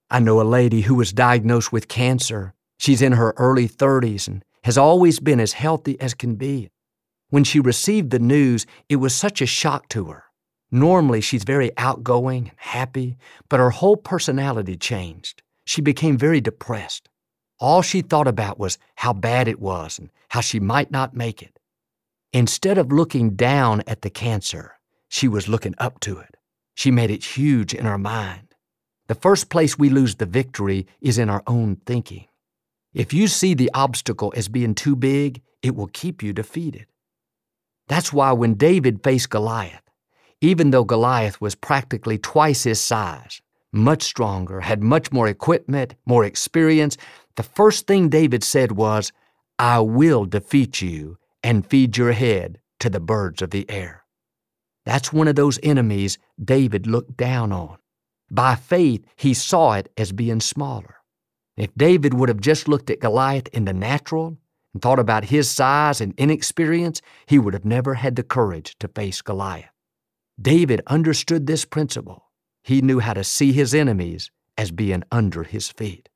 I know a lady who was diagnosed with cancer. She's in her early 30s and has always been as healthy as can be. When she received the news, it was such a shock to her. Normally, she's very outgoing and happy, but her whole personality changed. She became very depressed. All she thought about was how bad it was and how she might not make it. Instead of looking down at the cancer, she was looking up to it. She made it huge in her mind. The first place we lose the victory is in our own thinking. If you see the obstacle as being too big, it will keep you defeated. That's why when David faced Goliath, even though Goliath was practically twice his size, much stronger, had much more equipment, more experience, the first thing David said was, "I will defeat you and feed your head to the birds of the air." That's one of those enemies David looked down on. By faith, he saw it as being smaller. If David would have just looked at Goliath in the natural and thought about his size and inexperience, he would have never had the courage to face Goliath. David understood this principle. He knew how to see his enemies as being under his feet.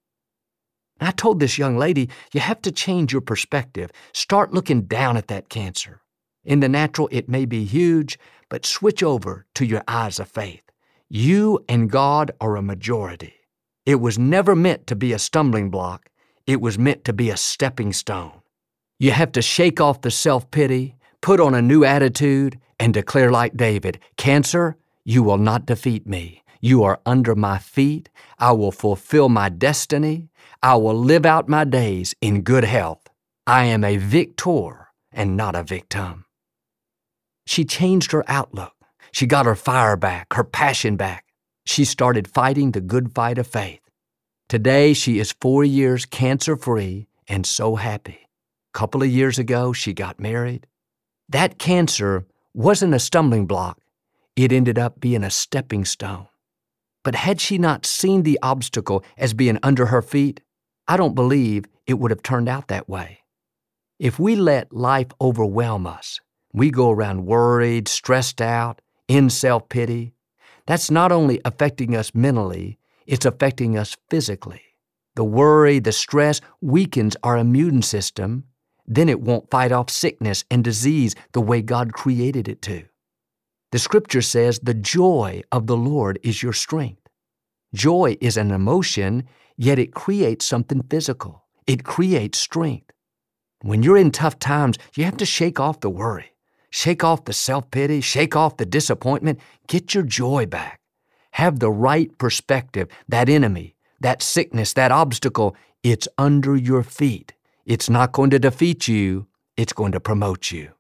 I told this young lady, you have to change your perspective. Start looking down at that cancer. In the natural, it may be huge, but switch over to your eyes of faith. You and God are a majority. It was never meant to be a stumbling block. It was meant to be a stepping stone. You have to shake off the self-pity, put on a new attitude, and declare like David, "Cancer, you will not defeat me. You are under my feet. I will fulfill my destiny. I will live out my days in good health. I am a victor and not a victim." She changed her outlook. She got her fire back, her passion back. She started fighting the good fight of faith. Today, she is 4 years cancer-free and so happy. A couple of years ago, she got married. That cancer wasn't a stumbling block. It ended up being a stepping stone. But had she not seen the obstacle as being under her feet, I don't believe it would have turned out that way. If we let life overwhelm us, we go around worried, stressed out, in self-pity. That's not only affecting us mentally, it's affecting us physically. The worry, the stress weakens our immune system. Then it won't fight off sickness and disease the way God created it to. The scripture says the joy of the Lord is your strength. Joy is an emotion, yet it creates something physical. It creates strength. When you're in tough times, you have to shake off the worry, shake off the self-pity, shake off the disappointment, get your joy back. Have the right perspective. That enemy, that sickness, that obstacle, it's under your feet. It's not going to defeat you, it's going to promote you.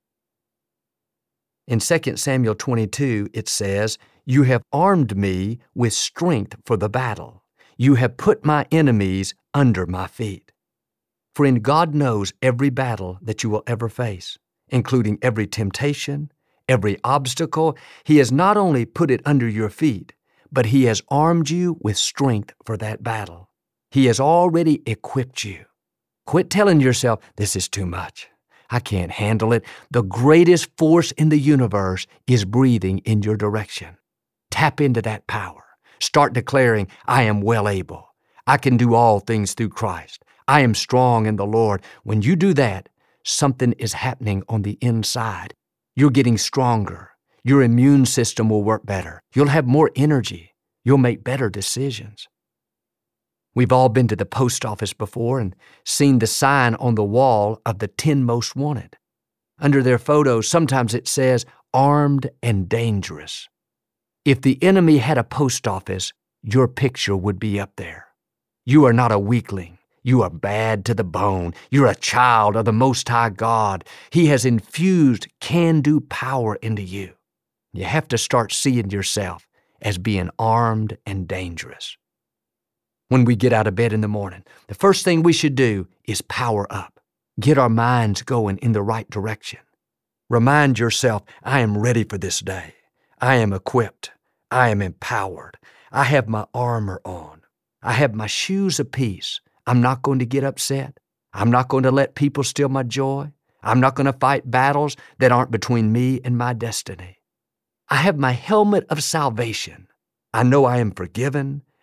In 2 Samuel 22, it says, "You have armed me with strength for the battle. You have put my enemies under my feet." Friend, God knows every battle that you will ever face, including every temptation, every obstacle. He has not only put it under your feet, but He has armed you with strength for that battle. He has already equipped you. Quit telling yourself, "This is too much. I can't handle it." The greatest force in the universe is breathing in your direction. Tap into that power. Start declaring, "I am well able. I can do all things through Christ. I am strong in the Lord." When you do that, something is happening on the inside. You're getting stronger. Your immune system will work better. You'll have more energy. You'll make better decisions. We've all been to the post office before and seen the sign on the wall of the 10 most wanted. Under their photos, sometimes it says, "Armed and dangerous." If the enemy had a post office, your picture would be up there. You are not a weakling. You are bad to the bone. You're a child of the Most High God. He has infused can-do power into you. You have to start seeing yourself as being armed and dangerous. When we get out of bed in the morning, the first thing we should do is power up. Get our minds going in the right direction. Remind yourself, "I am ready for this day. I am equipped. I am empowered. I have my armor on. I have my shoes of peace. I'm not going to get upset. I'm not going to let people steal my joy. I'm not going to fight battles that aren't between me and my destiny. I have my helmet of salvation. I know I am forgiven.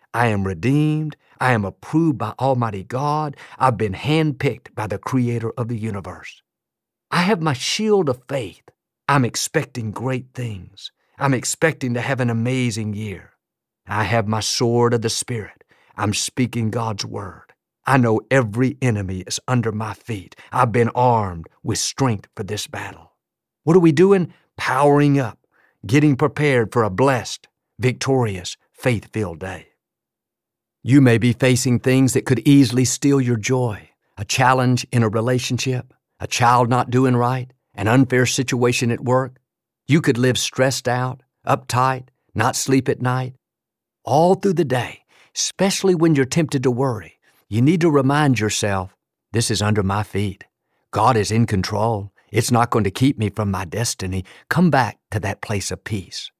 I am redeemed. I am approved by Almighty God. I've been handpicked by the Creator of the universe. I have my shield of faith. I'm expecting great things. I'm expecting to have an amazing year. I have my sword of the Spirit. I'm speaking God's word. I know every enemy is under my feet. I've been armed with strength for this battle. What are we doing? Powering up, getting prepared for a blessed, victorious, faith-filled day. You may be facing things that could easily steal your joy, a challenge in a relationship, a child not doing right, an unfair situation at work. You could live stressed out, uptight, not sleep at night. All through the day, especially when you're tempted to worry, you need to remind yourself, this is under my feet. God is in control. It's not going to keep me from my destiny. Come back to that place of peace.